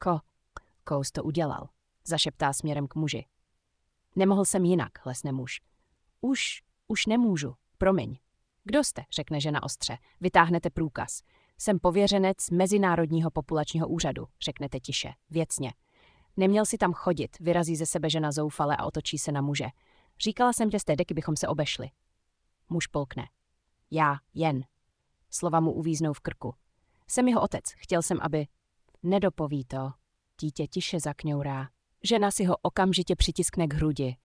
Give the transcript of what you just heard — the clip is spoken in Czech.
Kous to udělal, zašeptá směrem k muži. Nemohl jsem jinak, lesne muž. Už nemůžu, promiň. Kdo jste, řekne žena ostře, vytáhnete průkaz. Jsem pověřenec Mezinárodního populačního úřadu, řeknete tiše, věcně. Neměl si tam chodit, vyrazí ze sebe žena zoufale a otočí se na muže. Říkala jsem, že z té deky bychom se obešli. Muž polkne. Já, jen. Slova mu uvíznou v krku. Jsem jeho otec, chtěl jsem, aby... Nedopoví to. Dítě tiše zakňourá. Žena si ho okamžitě přitiskne k hrudi.